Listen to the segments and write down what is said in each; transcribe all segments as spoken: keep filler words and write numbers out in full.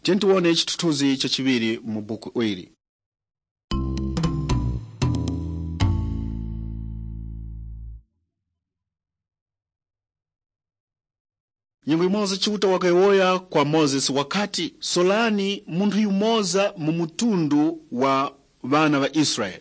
Tione chithunzi chachiviri mu buku ili. Nyengo imoza chiuta wakayoya kwa Moses wakati solani muntu yumoza mumutundu wa vana wa Israel.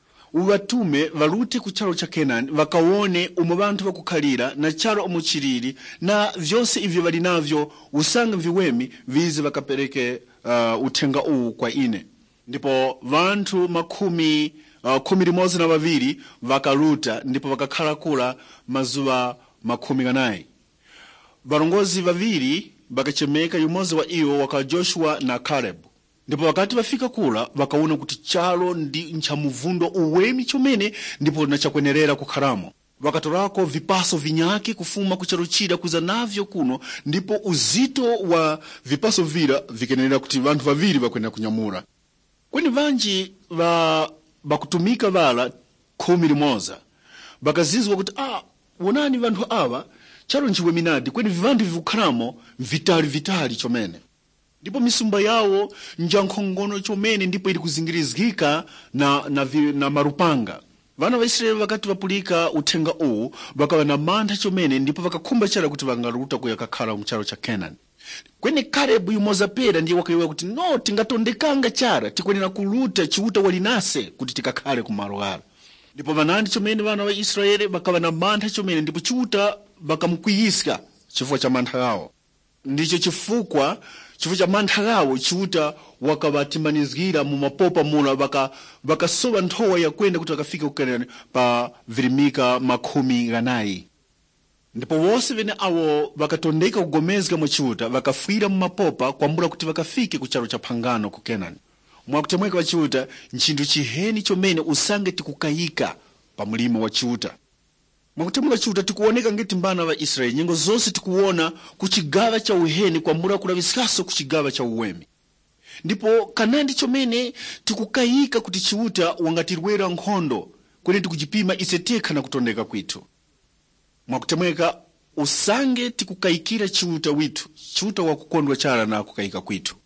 Uwatume valuti ku chalo cha Kenani vakawone umo bantu bakukhalira na chalo omuchiriri na vyose ivyo vali navyo usanga viwemi vizi vakapereke uh, uthenga uwu kwa ine. Ndipo vantu makumi uh, kumi limozi na vaviri vakaluta ndipo vakakhala kula mazuwa makumi ganayi. Varongozi vaviri vakachemeka yumozi wa iyo waka Joshua na Caleb. Ndipo wakati vafika kula vakaona kuti chalo ndi nchamuvundo uwemi chomene ndipo nachakwenerera kukhalamo. Vakatorako vipaso vinyaki kufuma kucharuchira kuza navyo kuno ndipo uzito wa vipaso vira vikenerera kuti vantu vaviri vakwenera kunyamura. Kweni vanji va bakutumika vala kumi limoza bakazizwa kuti ah wonani vantu awa chalo nchiwe minadi kweni vivandu vivukhalamo vitali vitali chomene. Ndipo misumba yawo njankhongono chomene ndipo ili kuzingirizgika na, na, na marupanga. Vana wa Israeli wakati vapulika uthenga uwu vakawa na mantha chomene ndipo vakakhumba chala kuti vangaluta kuyakakhala mchalo cha Kenani. Kweni Caleb yumoza pera ndiye wakayiwa kuti no tingatondekanga chara tikwenera kuluta chiuta walinase kuti tikakhale kumalo ala. Ndipo vanandi chomene vana wa Israeli vakawa na mantha chomene ndipo chiuta vakamukwiyisa chifukwa cha mantha yawo. Ndicho chifukwa chifukwa cha mantha yawo chiuta wakavatimanizgira mu mapopa mula baka bakasowa nthowa yakwenda kuti akafika kukenani pa virimika makumi ganayi. Ndipo wose vene awo vakatondeka kugomezga mu chiuta vakafwira mu mapopa kwambula kuti vakafike ku chalo cha phangano ku Kenani. Mwakutemweka wa chiuta nchindu chiheni chomene usange tikukayika pa mulimo wa chiuta. Mwakutemweka chiuta tikuoneka ngeti mbana wa Israeli nyengo zonse tikuona kuchigawa cha uheni kwambula kulaviskaso kuchigawa cha uwemi. Ndipo Kanani chomene tikukayika kuti chiuta wangatirwera nkhondo kweni tikujipima iseteka na kutondeka kwitu. Mwakutemweka usange tikukayikira chiuta witu chiuta wakukondwa chala na kukayika kwitu.